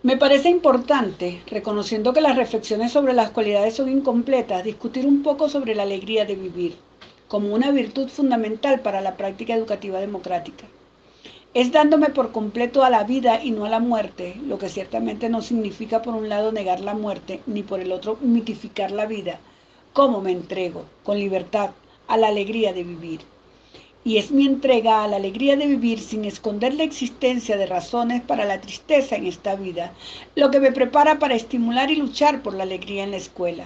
Me parece importante, reconociendo que las reflexiones sobre las cualidades son incompletas, discutir un poco sobre la alegría de vivir, como una virtud fundamental para la práctica educativa democrática. Es dándome por completo a la vida y no a la muerte, lo que ciertamente no significa por un lado negar la muerte, ni por el otro mitificar la vida, como me entrego, con libertad, a la alegría de vivir. Y es mi entrega a la alegría de vivir sin esconder la existencia de razones para la tristeza en esta vida, lo que me prepara para estimular y luchar por la alegría en la escuela.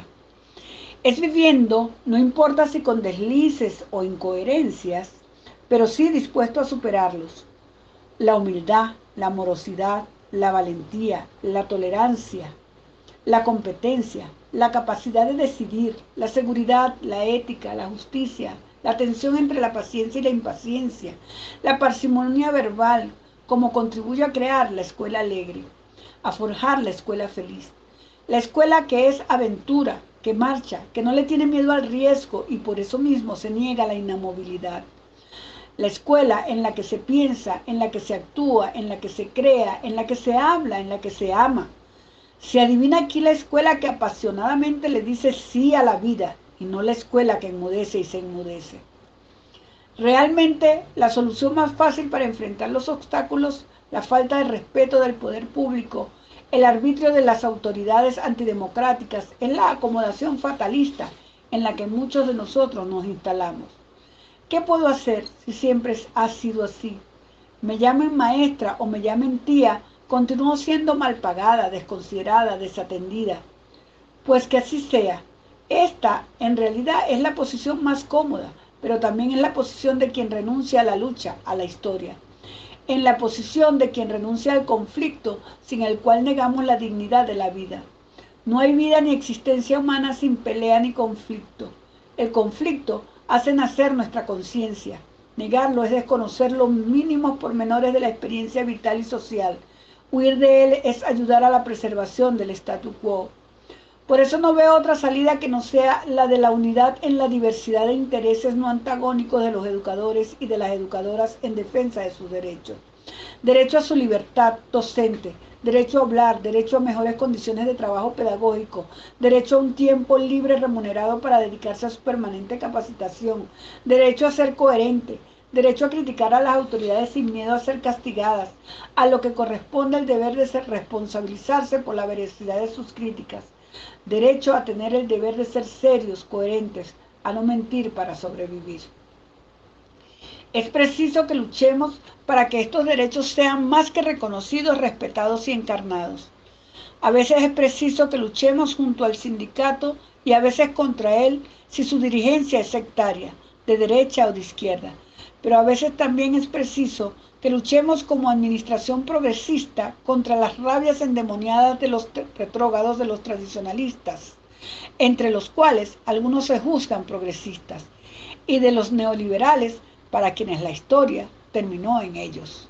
Es viviendo, no importa si con deslices o incoherencias, pero sí dispuesto a superarlos. La humildad, la amorosidad, la valentía, la tolerancia, la competencia, la capacidad de decidir, la seguridad, la ética, la justicia, la tensión entre la paciencia y la impaciencia, la parsimonia verbal, como contribuye a crear la escuela alegre, a forjar la escuela feliz. La escuela que es aventura, que marcha, que no le tiene miedo al riesgo y por eso mismo se niega a la inamovilidad. La escuela en la que se piensa, en la que se actúa, en la que se crea, en la que se habla, en la que se ama. Se adivina aquí la escuela que apasionadamente le dice sí a la vida y no la escuela que enmudece y se enmudece. Realmente la solución más fácil para enfrentar los obstáculos, la falta de respeto del poder público, el arbitrio de las autoridades antidemocráticas, es la acomodación fatalista en la que muchos de nosotros nos instalamos. ¿Qué puedo hacer si siempre ha sido así? Me llamen maestra o me llamen tía, continúo siendo mal pagada, desconsiderada, desatendida. Pues que así sea. Esta, en realidad, es la posición más cómoda, pero también es la posición de quien renuncia a la lucha, a la historia. En la posición de quien renuncia al conflicto, sin el cual negamos la dignidad de la vida. No hay vida ni existencia humana sin pelea ni conflicto. El conflicto hace nacer nuestra conciencia. Negarlo es desconocer los mínimos pormenores de la experiencia vital y social. Huir de él es ayudar a la preservación del statu quo. Por eso no veo otra salida que no sea la de la unidad en la diversidad de intereses no antagónicos de los educadores y de las educadoras en defensa de sus derechos. Derecho a su libertad docente, derecho a hablar, derecho a mejores condiciones de trabajo pedagógico, derecho a un tiempo libre remunerado para dedicarse a su permanente capacitación, derecho a ser coherente, derecho a criticar a las autoridades sin miedo a ser castigadas, a lo que corresponde el deber de responsabilizarse por la veracidad de sus críticas, derecho a tener el deber de ser serios, coherentes, a no mentir para sobrevivir. Es preciso que luchemos para que estos derechos sean más que reconocidos, respetados y encarnados. A veces es preciso que luchemos junto al sindicato y a veces contra él si su dirigencia es sectaria, de derecha o de izquierda. Pero a veces también es preciso que luchemos como administración progresista contra las rabias endemoniadas de los retrógrados de los tradicionalistas, entre los cuales algunos se juzgan progresistas, y de los neoliberales, para quienes la historia terminó en ellos.